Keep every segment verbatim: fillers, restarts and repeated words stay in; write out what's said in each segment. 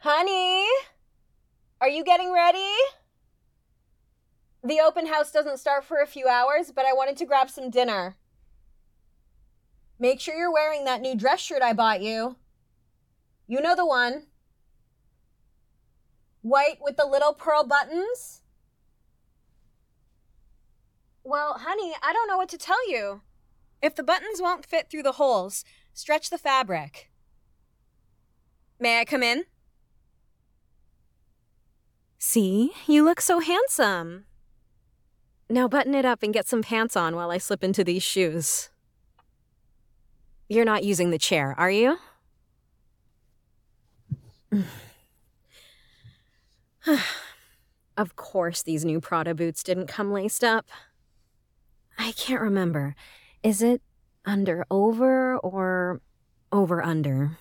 Honey, are you getting ready? The open house doesn't start for a few hours, but I wanted to grab some dinner. Make sure you're wearing that new dress shirt I bought you. You know the one. White with the little pearl buttons? Well, honey, I don't know what to tell you. If the buttons won't fit through the holes, stretch the fabric. May I come in? See, you look so handsome. Now button it up and get some pants on while I slip into these shoes. You're not using the chair, are you? Of course these new Prada boots didn't come laced up. I can't remember. Is it under over or over under?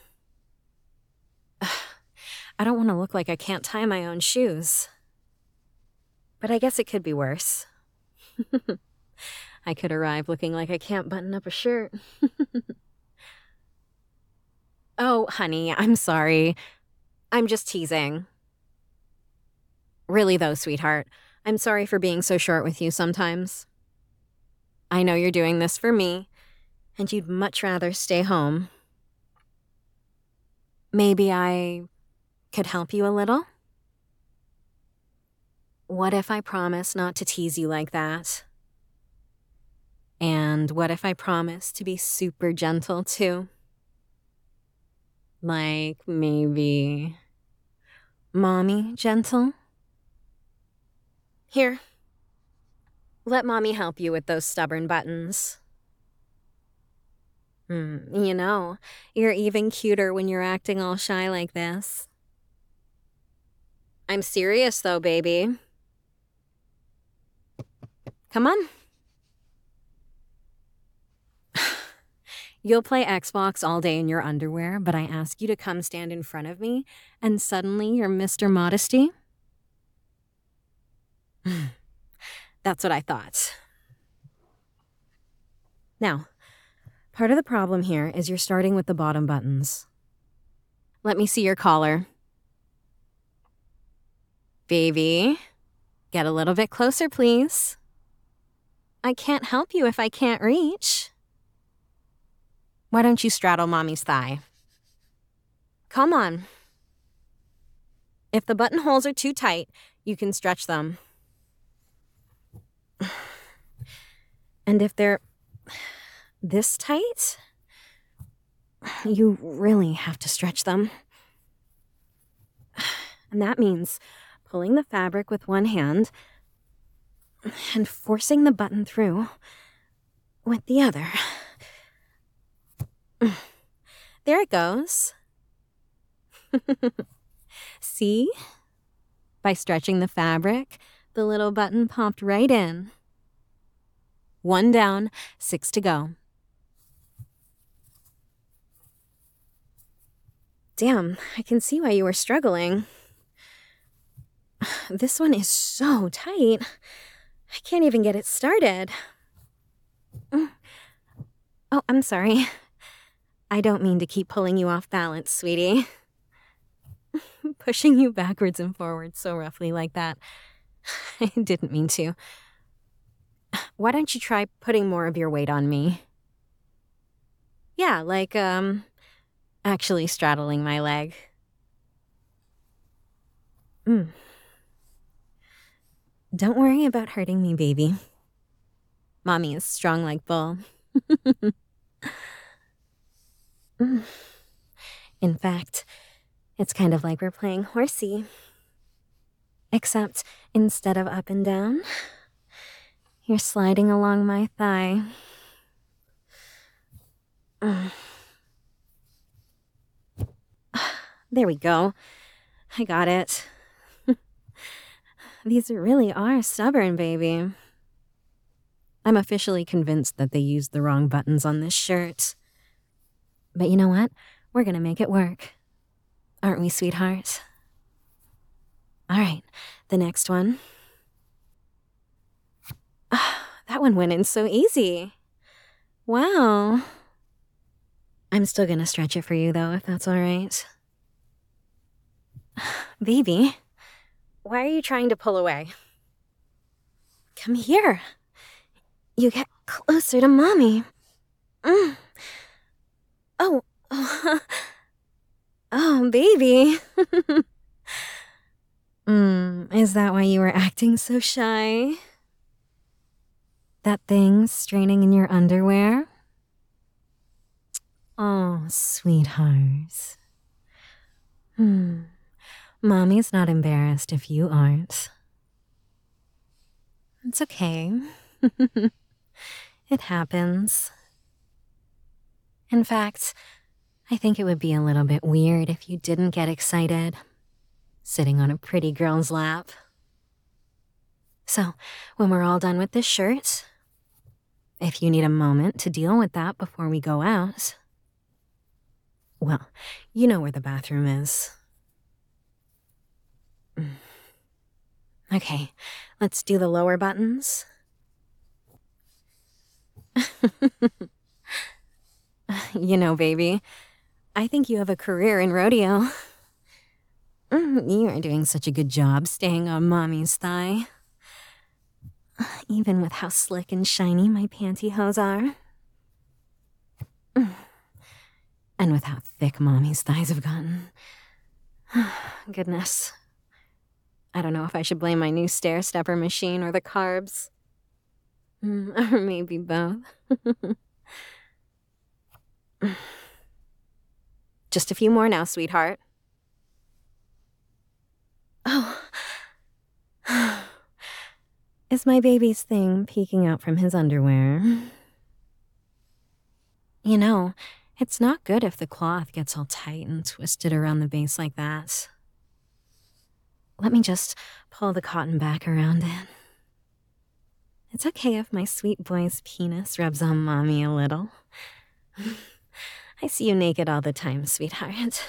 I don't want to look like I can't tie my own shoes. But I guess it could be worse. I could arrive looking like I can't button up a shirt. Oh, honey, I'm sorry. I'm just teasing. Really though, sweetheart, I'm sorry for being so short with you sometimes. I know you're doing this for me, and you'd much rather stay home. Maybe I could help you a little? What if I promise not to tease you like that? And what if I promise to be super gentle too? Like maybe mommy gentle? Here, let mommy help you with those stubborn buttons. Hmm, you know, you're even cuter when you're acting all shy like this. I'm serious though, baby. Come on. You'll play Xbox all day in your underwear, but I ask you to come stand in front of me, and suddenly you're Mister Modesty? That's what I thought. Now, part of the problem here is you're starting with the bottom buttons. Let me see your collar. Baby, get a little bit closer, please. I can't help you if I can't reach. Why don't you straddle mommy's thigh? Come on. If the buttonholes are too tight, you can stretch them. And if they're this tight, you really have to stretch them. And that means pulling the fabric with one hand and forcing the button through with the other. There it goes. See? By stretching the fabric, the little button popped right in. One down, six to go. Damn, I can see why you were struggling. This one is so tight. I can't even get it started. Oh, I'm sorry. I don't mean to keep pulling you off balance, sweetie. Pushing you backwards and forwards so roughly like that. I didn't mean to. Why don't you try putting more of your weight on me? Yeah, like, um, actually straddling my leg. Mm. Don't worry about hurting me, baby. Mommy is strong like bull. In fact, it's kind of like we're playing horsey. Except instead of up and down, you're sliding along my thigh. There we go. I got it. These really are stubborn, baby. I'm officially convinced that they used the wrong buttons on this shirt. But you know what? We're gonna make it work. Aren't we, sweetheart? All right, the next one. That one went in so easy. Wow. I'm still gonna stretch it for you, though, if that's all right. Baby, why are you trying to pull away? Come here. You get closer to Mommy. Mm. Oh, oh, oh, baby. mm, is that why you were acting so shy? That thing straining in your underwear? Oh, sweetheart. Hmm. Mommy's not embarrassed if you aren't. It's okay. It happens. In fact, I think it would be a little bit weird if you didn't get excited, sitting on a pretty girl's lap. So, when we're all done with this shirt, if you need a moment to deal with that before we go out, well, you know where the bathroom is. Okay, let's do the lower buttons. You know, baby, I think you have a career in rodeo. You are doing such a good job staying on Mommy's thigh. Even with how slick and shiny my pantyhose are. And with how thick Mommy's thighs have gotten. Goodness. I don't know if I should blame my new stair-stepper machine or the carbs. Or maybe both. Just a few more now, sweetheart. Oh. Is my baby's thing peeking out from his underwear? You know, it's not good if the cloth gets all tight and twisted around the base like that. Let me just pull the cotton back around it. It's okay if my sweet boy's penis rubs on Mommy a little. I see you naked all the time, sweetheart.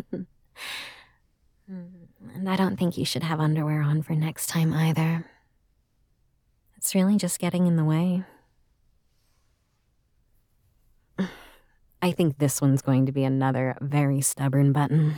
And I don't think you should have underwear on for next time either. It's really just getting in the way. I think this one's going to be another very stubborn button.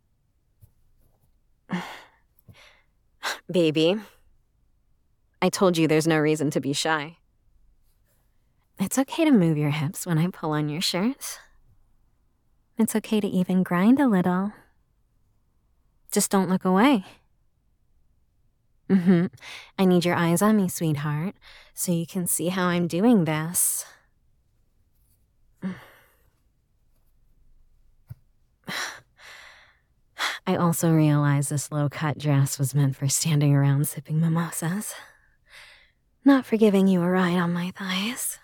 Baby, I told you there's no reason to be shy. It's okay to move your hips when I pull on your shirt. It's okay to even grind a little. Just don't look away. Mm-hmm. I need your eyes on me, sweetheart, so you can see how I'm doing this. I also realized this low-cut dress was meant for standing around sipping mimosas, not for giving you a ride on my thighs.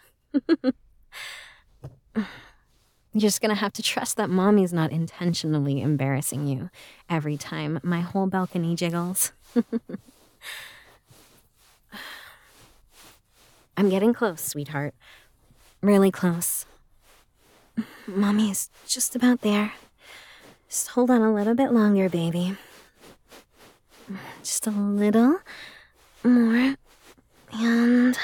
You're just gonna have to trust that Mommy's not intentionally embarrassing you every time my whole balcony jiggles. I'm getting close, sweetheart. Really close. Mommy's just about there. Just hold on a little bit longer, baby. Just a little more. And...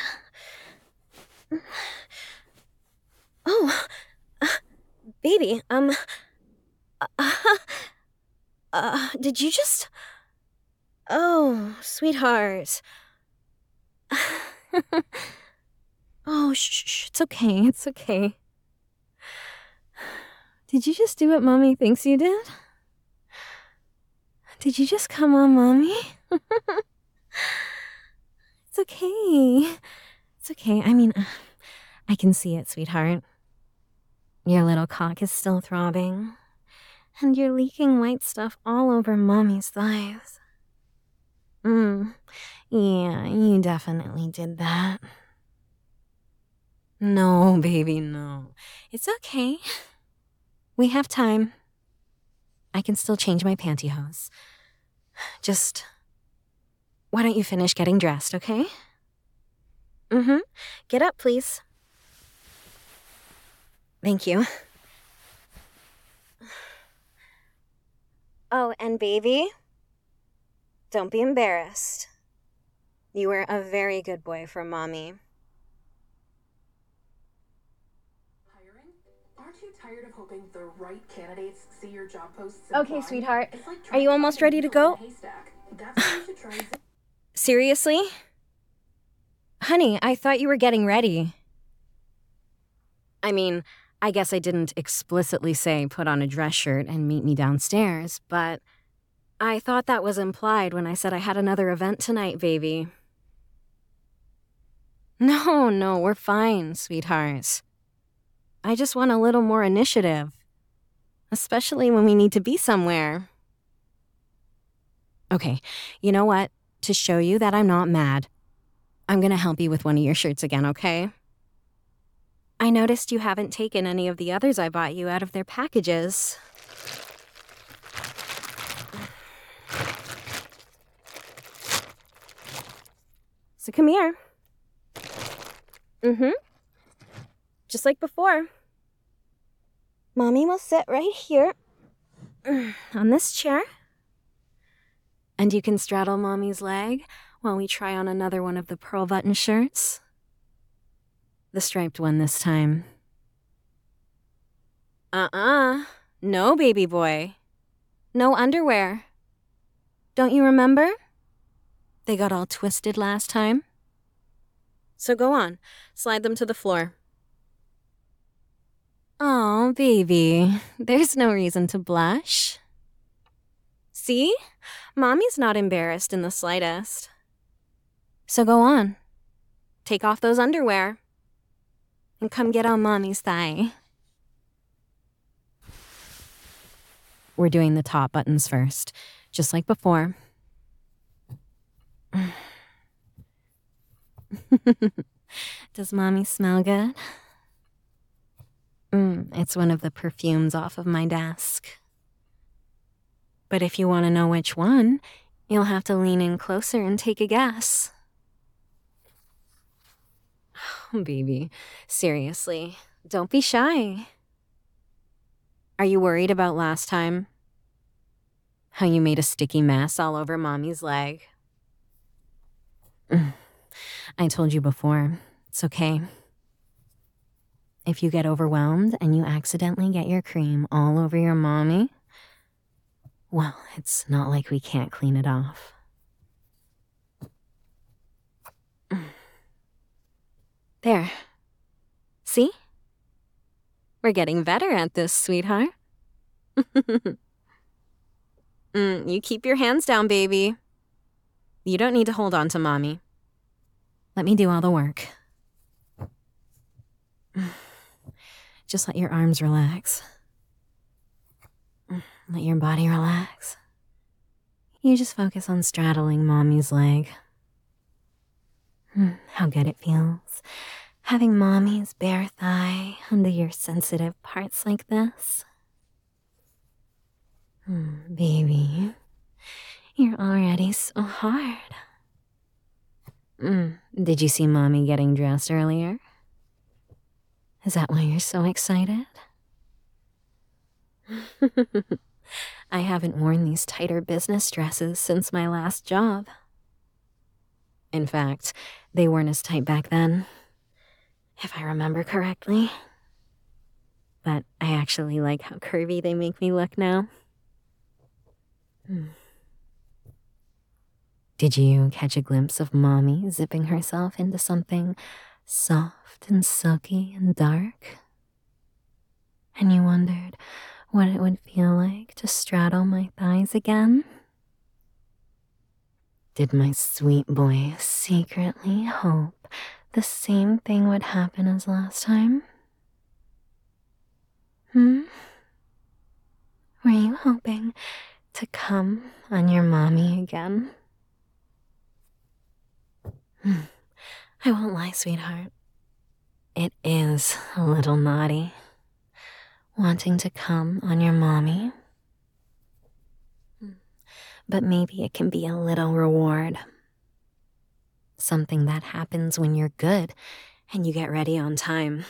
Oh, uh, baby, um... Uh, uh, did you just... Oh, sweetheart. Oh, shh, shh, it's okay, it's okay. Did you just do what Mommy thinks you did? Did you just come on Mommy? It's okay. It's okay. I mean, I can see it, sweetheart. Your little cock is still throbbing. And you're leaking white stuff all over Mommy's thighs. Mm. Yeah, you definitely did that. No, baby, no. It's okay. We have time. I can still change my pantyhose. Just, why don't you finish getting dressed, okay? Mm-hmm. Get up, please. Thank you. Oh, and baby, don't be embarrassed. You were a very good boy for Mommy. Aren't you tired? tired of hoping the right candidates see your job posts? Okay, sweetheart. Are you almost ready to go? Seriously? Honey, I thought you were getting ready. I mean, I guess I didn't explicitly say put on a dress shirt and meet me downstairs, but I thought that was implied when I said I had another event tonight, baby. No, no, we're fine, sweetheart. I just want a little more initiative, especially when we need to be somewhere. Okay, you know what? To show you that I'm not mad, I'm gonna help you with one of your shirts again, okay? I noticed you haven't taken any of the others I bought you out of their packages. So come here. Mm-hmm. Just like before. Mommy will sit right here on this chair. And you can straddle Mommy's leg while we try on another one of the pearl button shirts. The striped one this time. Uh-uh. No, baby boy. No underwear. Don't you remember? They got all twisted last time. So go on, slide them to the floor. Oh, baby, there's no reason to blush. See? Mommy's not embarrassed in the slightest. So go on. Take off those underwear. And come get on Mommy's thigh. We're doing the top buttons first, just like before. Does Mommy smell good? Mm, it's one of the perfumes off of my desk. But if you want to know which one, you'll have to lean in closer and take a guess. Oh, baby, seriously, don't be shy. Are you worried about last time? How you made a sticky mess all over Mommy's leg? I told you before, it's okay. If you get overwhelmed and you accidentally get your cream all over your mommy, well, it's not like we can't clean it off. There. See? We're getting better at this, sweetheart. mm, you keep your hands down, baby. You don't need to hold on to Mommy. Let me do all the work. Just let your arms relax. Let your body relax. You just focus on straddling Mommy's leg. How good it feels. Having Mommy's bare thigh under your sensitive parts like this. Mm, baby, you're already so hard. Mm, did you see Mommy getting dressed earlier? Is that why you're so excited? I haven't worn these tighter business dresses since my last job. In fact, they weren't as tight back then, if I remember correctly. But I actually like how curvy they make me look now. Hmm. Did you catch a glimpse of Mommy zipping herself into something soft and silky and dark? And you wondered what it would feel like to straddle my thighs again? Did my sweet boy secretly hope the same thing would happen as last time? Hmm? Were you hoping to come on your mommy again? I won't lie, sweetheart. It is a little naughty, wanting to come on your mommy. But maybe it can be a little reward. Something that happens when you're good and you get ready on time.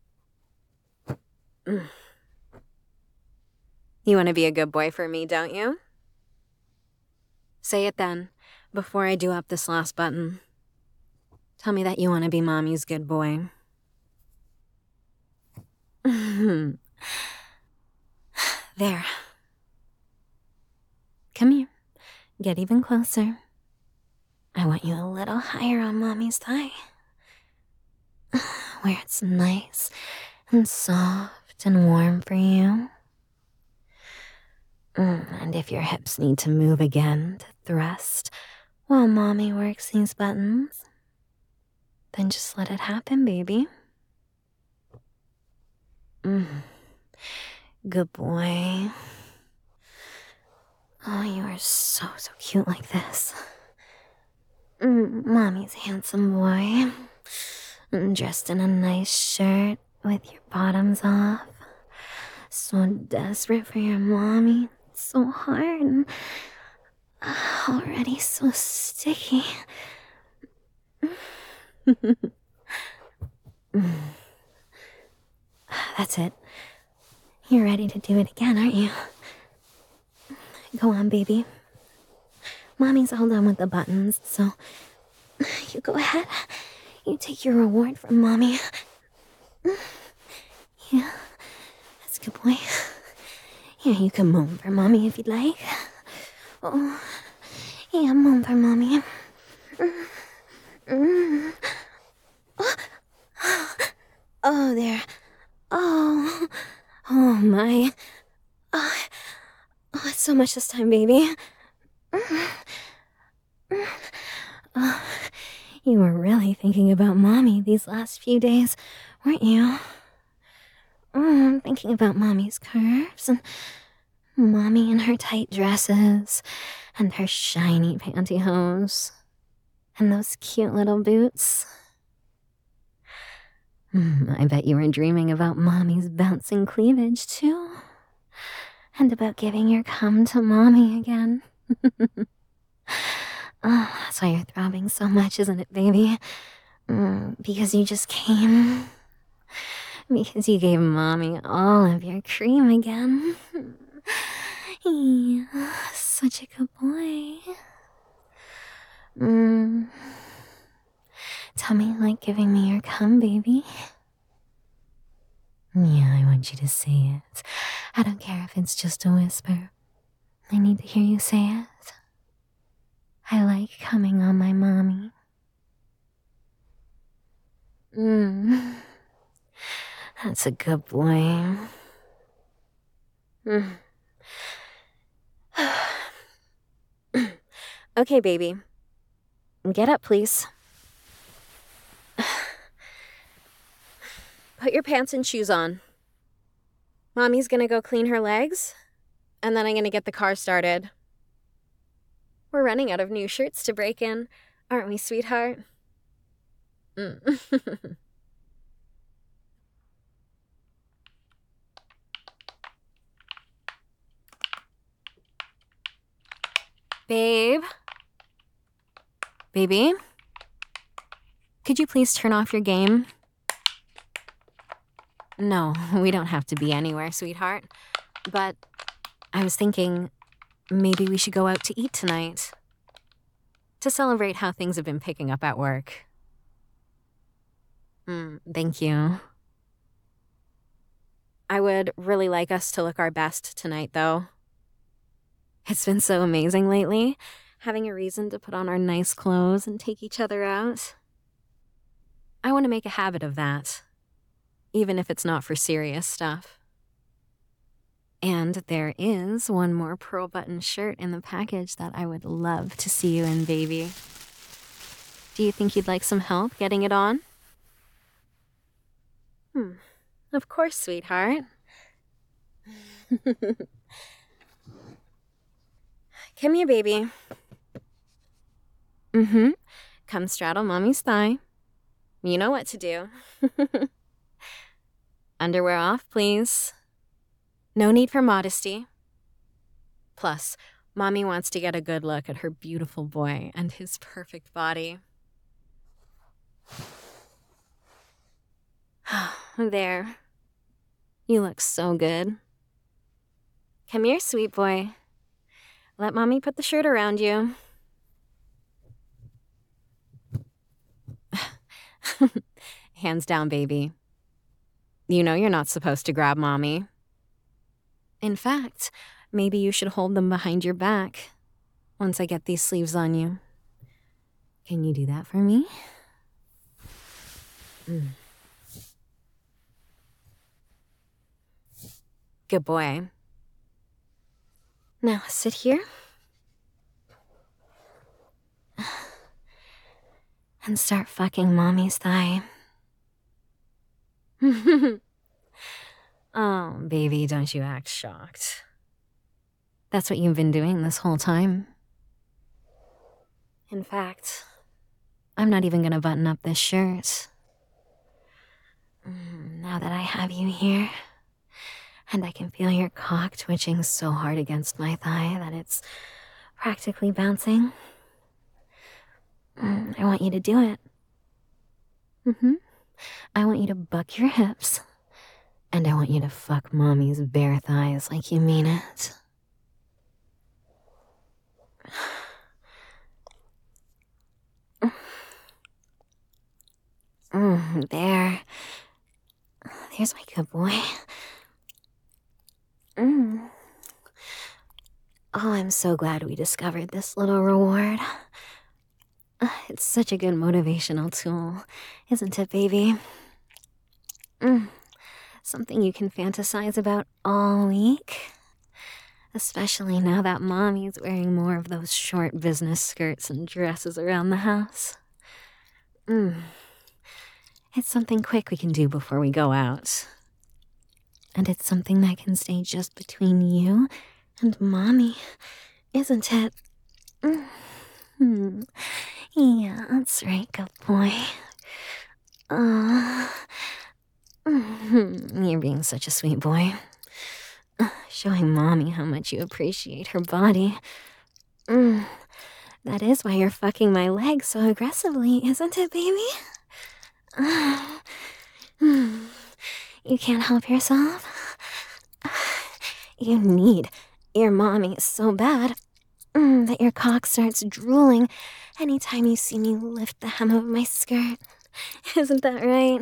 You want to be a good boy for me, don't you? Say it then, before I do up this last button. Tell me that you want to be Mommy's good boy. There. Come here. Get even closer. I want you a little higher on Mommy's thigh. Where it's nice and soft and warm for you. And if your hips need to move again to thrust while Mommy works these buttons, then just let it happen, baby. Mm. Good boy. Oh, you are so, so cute like this. Mm, Mommy's handsome boy. Dressed in a nice shirt with your bottoms off. So desperate for your mommy. So hard. And already so sticky. That's it. You're ready to do it again, aren't you? Go on, baby. Mommy's all done with the buttons, so you go ahead. You take your reward from Mommy. Yeah, that's a good boy. Yeah, you can moan for Mommy if you'd like. Oh, yeah, moan for Mommy. Oh, there. Oh, oh my. Oh, oh, it's so much this time, baby. Oh, you were really thinking about Mommy these last few days, weren't you? Oh, thinking about Mommy's curves and Mommy in her tight dresses and her shiny pantyhose and those cute little boots. I bet you were dreaming about Mommy's bouncing cleavage, too. And about giving your cum to Mommy again. Oh, that's why you're throbbing so much, isn't it, baby? Mm, because you just came. Because you gave Mommy all of your cream again. Yeah, such a good boy. Mm. Tell me you like giving me your cum, baby. Yeah, I want you to say it. I don't care if it's just a whisper. I need to hear you say it. I like coming on my mommy. Mm. That's a good boy. Mm. Okay, baby. Get up, please. Put your pants and shoes on. Mommy's gonna go clean her legs, and then I'm gonna get the car started. We're running out of new shirts to break in, aren't we, sweetheart? Mm. Babe? Baby? Could you please turn off your game? No, we don't have to be anywhere, sweetheart. But I was thinking maybe we should go out to eat tonight. To celebrate how things have been picking up at work. Mm, thank you. I would really like us to look our best tonight, though. It's been so amazing lately, having a reason to put on our nice clothes and take each other out. I want to make a habit of that, even if it's not for serious stuff. And there is one more pearl button shirt in the package that I would love to see you in, baby. Do you think you'd like some help getting it on? Hmm, of course, sweetheart. Come here, baby. Mm-hmm. Come straddle Mommy's thigh. You know what to do. Underwear off, please. No need for modesty. Plus, Mommy wants to get a good look at her beautiful boy and his perfect body. There. You look so good. Come here, sweet boy. Let Mommy put the shirt around you. Hands down, baby. You know you're not supposed to grab mommy. In fact, maybe you should hold them behind your back once I get these sleeves on you. Can you do that for me? Mm. Good boy. Now sit here. And start fucking mommy's thigh. Oh, baby, don't you act shocked. That's what you've been doing this whole time. In fact, I'm not even gonna button up this shirt. Now that I have you here, and I can feel your cock twitching so hard against my thigh that it's practically bouncing, I want you to do it. Mm-hmm. I want you to buck your hips, and I want you to fuck mommy's bare thighs like you mean it. Mm, there. There's my good boy. Mm. Oh, I'm so glad we discovered this little reward. It's such a good motivational tool, isn't it, baby? Mm. Something you can fantasize about all week. Especially now that mommy's wearing more of those short business skirts and dresses around the house. Mm. It's something quick we can do before we go out. And it's something that can stay just between you and mommy, isn't it? Mm. Yeah, that's right, good boy. Uh, you're being such a sweet boy. Showing mommy how much you appreciate her body. Mm. That is why you're fucking my leg so aggressively, isn't it, baby? You can't help yourself? You need your mommy so bad that your cock starts drooling anytime you see me lift the hem of my skirt. Isn't that right?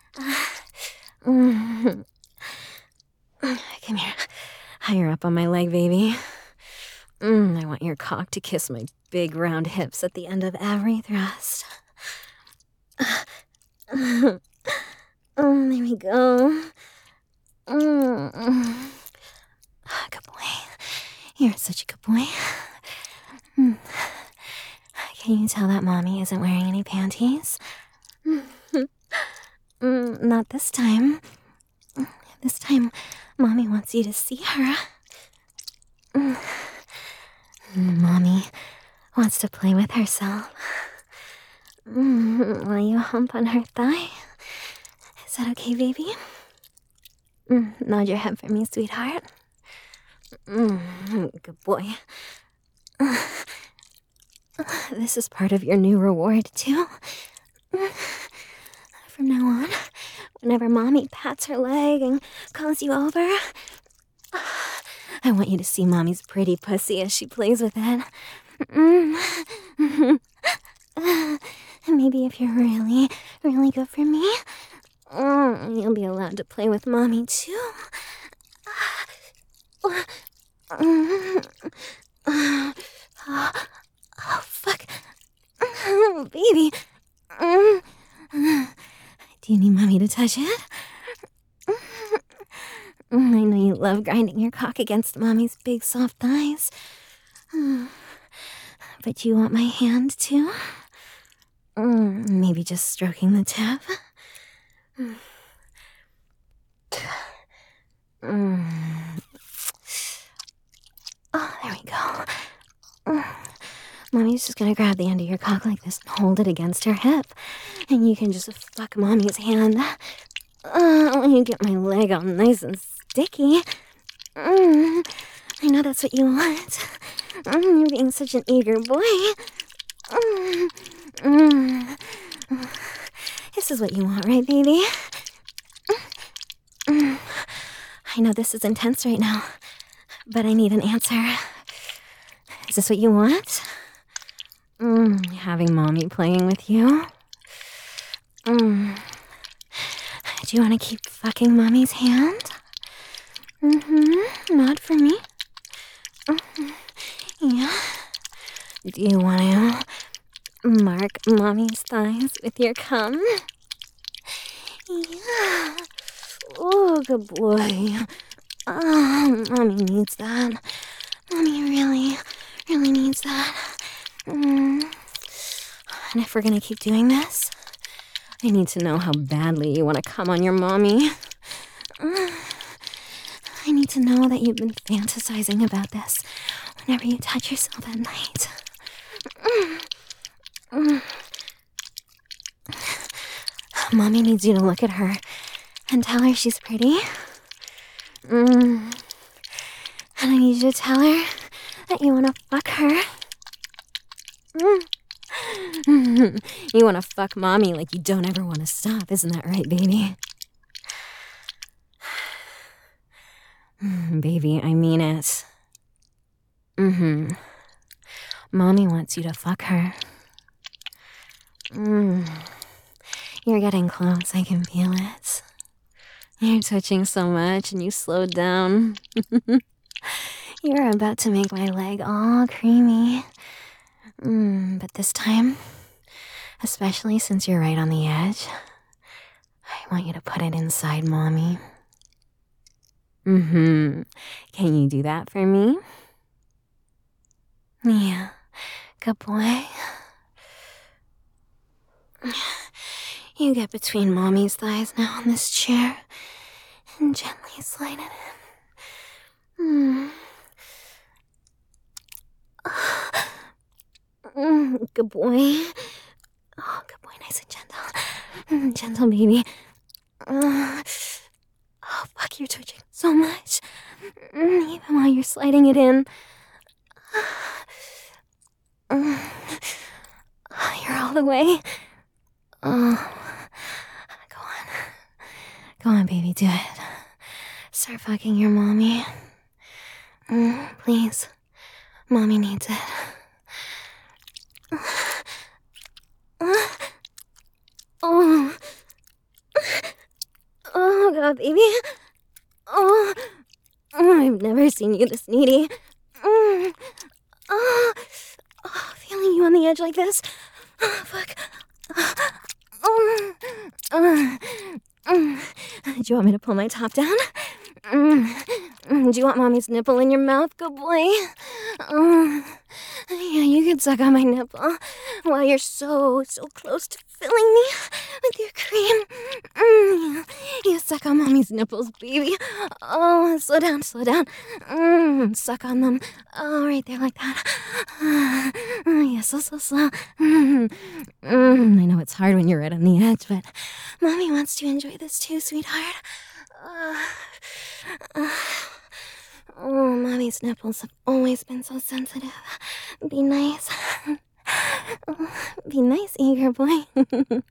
Come here. Higher up on my leg, baby. I want your cock to kiss my big round hips at the end of every thrust. Oh, there we go. Mm. Good boy. You're such a good boy. Mm. Can you tell that mommy isn't wearing any panties? Mm, not this time. This time, mommy wants you to see her. Mm. Mommy wants to play with herself. Mm, will you hump on her thigh? Is that okay, baby? Mm, nod your head for me, sweetheart. Mm, good boy. This is part of your new reward, too. From now on, whenever mommy pats her leg and calls you over, I want you to see mommy's pretty pussy as she plays with it. Mm. Maybe if you're really, really good for me, mm, you'll be allowed to play with mommy too. Oh, fuck. Baby. Do you need mommy to touch it? I know you love grinding your cock against mommy's big soft thighs. But do you want my hand too? Mm, maybe just stroking the tip. Mm. Oh, there we go. Mm. Mommy's just gonna grab the end of your cock like this and hold it against her hip. And you can just fuck mommy's hand. Uh, when you get my leg all nice and sticky. Mm. I know that's what you want. Mm, you're being such an eager boy. Mm. Mm. This is what you want, right, baby? Mm. I know this is intense right now, but I need an answer. Is this what you want? Mm, having mommy playing with you? Mm. Do you want to keep fucking mommy's hand? Mm-hmm. Nod for me. Mm-hmm. Yeah. Do you want to mark mommy's thighs with your cum? Yeah. Oh, good boy. Oh, mommy needs that. Mommy really, really needs that. Mm. And if we're gonna keep doing this, I need to know how badly you want to come on your mommy. Uh, I need to know that you've been fantasizing about this whenever you touch yourself at night. Mm. Mm. Mommy needs you to look at her and tell her she's pretty. Mm. And I need you to tell her that you want to fuck her. Mm. You want to fuck mommy like you don't ever want to stop, isn't that right, baby? Baby, I mean it. Mm-hmm. Mommy wants you to fuck her. Mm. You're getting close, I can feel it. You're twitching so much and you slowed down. You're about to make my leg all creamy. Mm, but this time, especially since you're right on the edge, I want you to put it inside mommy. Mm-hmm. Can you do that for me? Yeah. Good boy. You get between mommy's thighs now on this chair and gently slide it in. Mm. Mm, good boy. Oh, good boy, nice and gentle. Mm, gentle, baby. Uh, oh, fuck, you're twitching so much. Mm, even while you're sliding it in. Uh, you're all the way. Oh, go on. Go on, baby, do it. Start fucking your mommy. Mm, please. Mommy needs it. Oh. Oh, God, baby. Oh. Oh, I've never seen you this needy. Mm. Oh. Oh, feeling you on the edge like this. Oh, fuck. Oh. Uh. Mm. Do you want me to pull my top down? Mm. Do you want mommy's nipple in your mouth, good boy? Uh. Yeah, you can suck on my nipple while you're so, so close to filling me with your cream. Mm, you suck on mommy's nipples, baby. Oh, slow down, slow down. Mm, suck on them. Oh, right there like that. Uh, yeah, so, so slow. Mm, mm, I know it's hard when you're right on the edge, but mommy wants to enjoy this too, sweetheart. Uh, uh, Oh, mommy's nipples have always been so sensitive. Be nice. Be nice, eager boy. Good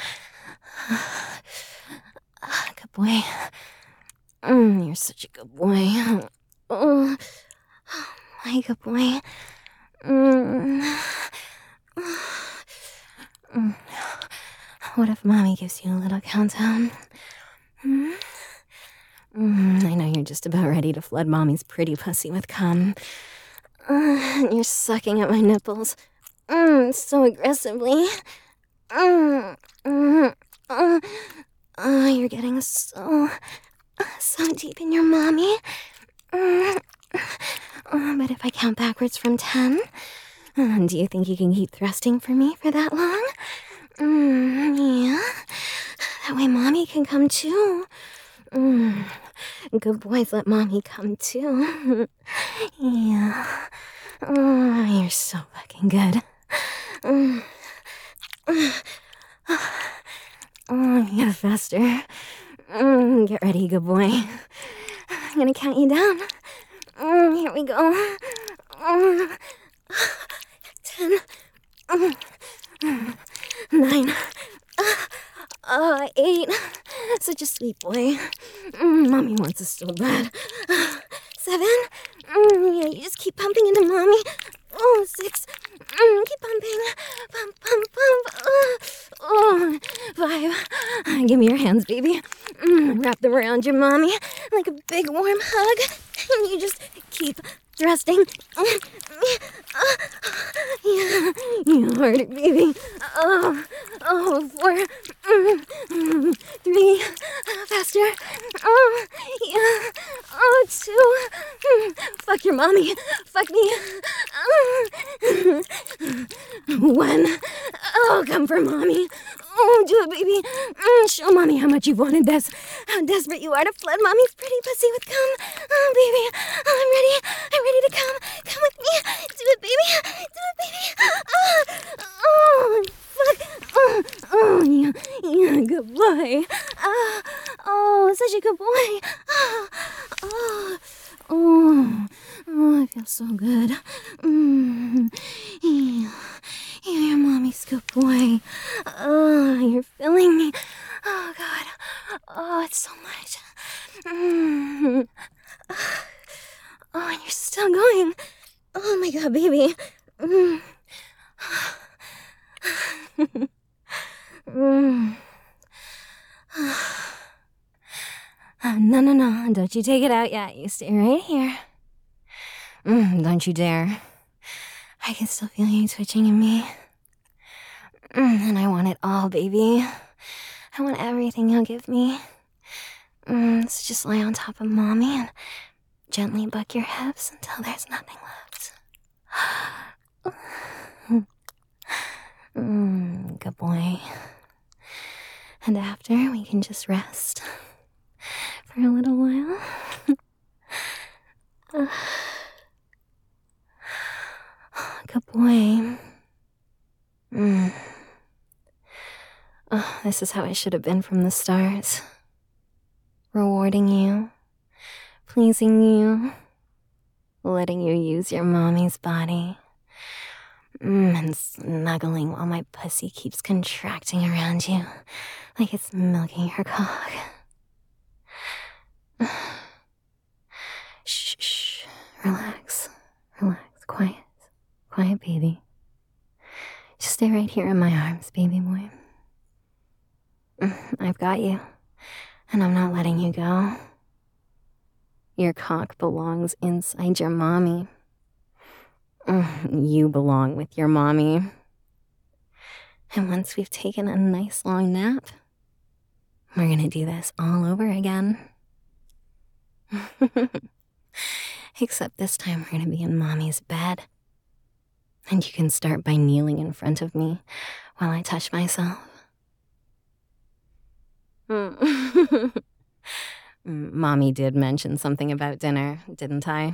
boy. Mm, you're such a good boy. Oh, my good boy. Mm. What if mommy gives you a little countdown? Mm? Mm, I know you're just about ready to flood mommy's pretty pussy with cum. Uh, you're sucking at my nipples. Mm, so aggressively. Mm, mm, uh, uh, you're getting so, so deep in your mommy. Mm, uh, but if I count backwards from ten, uh, do you think you can keep thrusting for me for that long? Mm, yeah. That way mommy can come too. Mm. Good boys let mommy come too. Yeah. Oh, you're so fucking good. Mm. Oh, yeah, faster. Mm, get ready, good boy. I'm gonna count you down. Mm, here we go. Mm. Ten. Mm. Nine. Uh, eight. Such a sweet boy. Mm, mommy wants us so bad. Uh, seven. Mm, yeah, you just keep pumping into mommy. Oh, six. Mm, keep pumping. Pump, pump, pump. Uh, oh, five. Uh, give me your hands, baby. wrap them around your mommy like a big warm hug, and you just keep thrusting. Yeah, you heard it, baby. Oh, oh, four, mm, three, faster. Oh, yeah. Oh, two. Fuck your mommy. Fuck me. One. Oh, come for mommy. Oh, do it, baby. Mm, show mommy how much you've wanted this. How desperate you are to flood mommy's pretty pussy with cum. Oh, baby. Oh, I'm ready. I'm ready to come. Come with me. Do it, baby. Do it, baby. Oh, oh fuck. Oh, oh, yeah. Yeah, good boy. Oh, oh, such a good boy. Oh, oh, oh, oh, I feel so good. Mm, yeah. Yeah, your mommy's good boy. Oh, you're filling me. Oh, God. Oh, it's so much. Mm. Oh, and you're still going. Oh, my God, baby. Mm. mm. No, no, no. Don't you take it out yet. You stay right here. Mm, don't you dare. I can still feel you twitching in me. Mm, and I want it all, baby. I want everything you'll give me. Mm, so just lay on top of mommy and gently buck your hips until there's nothing left. mm, good boy. And after, we can just rest for a little while. Good boy. Mm. Oh, this is how it should have been from the start. Rewarding you, pleasing you, letting you use your mommy's body, mm, and snuggling while my pussy keeps contracting around you like it's milking your cock. Shh, shh, relax, relax, quiet, quiet, baby. Just stay right here in my arms, baby boy. I've got you, and I'm not letting you go. Your cock belongs inside your mommy. You belong with your mommy. And once we've taken a nice long nap, we're gonna do this all over again. Except this time we're gonna be in mommy's bed. And you can start by kneeling in front of me while I touch myself. Mommy did mention something about dinner, didn't I?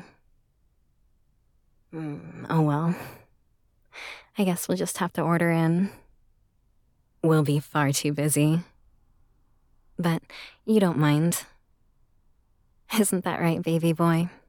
Mm, oh well. I guess we'll just have to order in. We'll be far too busy. But you don't mind. Isn't that right, baby boy?